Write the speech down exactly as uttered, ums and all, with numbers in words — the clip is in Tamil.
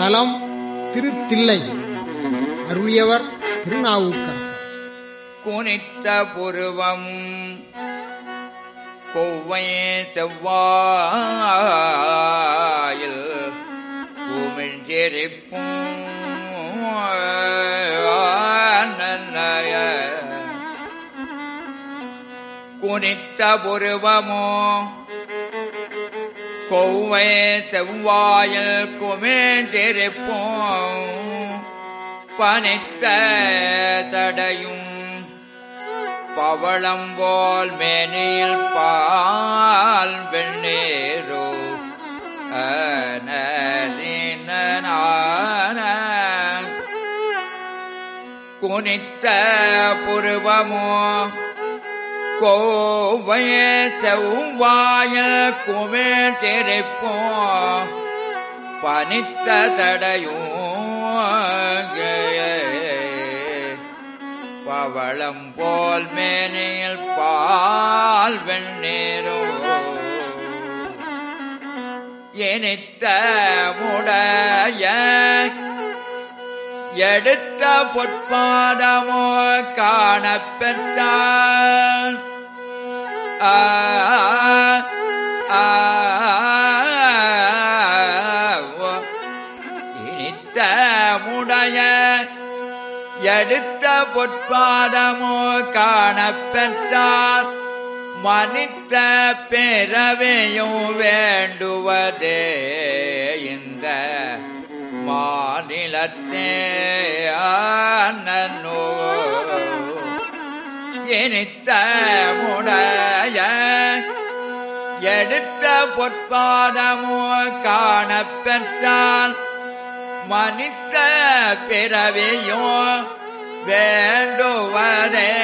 தலம் திருத்தில்லை. அருளியவர் திருநாவுக்கரசர். குனித்த புருவம் கொவ்வை செவ்வாயில் குமிழ்சிரிப்பும் குனித்த புருவமோ கொவ்வை செவ்வாயில் குமிழ்சிரிப்பும் பனித்த தடையும் பவளம்போல் மேனில் பால் வெண்ணேரோ குனித்த புருவமோ கோவை செவ்வாய குமிழ்சிரிப்போ பனித்த தடையும் பவளம் போல் மேனில் பால் வெண்ணீரோ எனித்த முடைய எடுத்த பொற்பாதமோ காணப்பெற்றான். ஆ இனித்த முடைய எடுத்த பொற்பாதமோ காணப்பெற்றால் மனித்த பிறவியும் வேண்டுவதே இந்த மாநிலத்தே நன்னோ இனித்த முடைய எடுத்த பொற்பாதமோ காணப்பெற்றால் மனித்த பிறவியோ வேண்டுவதே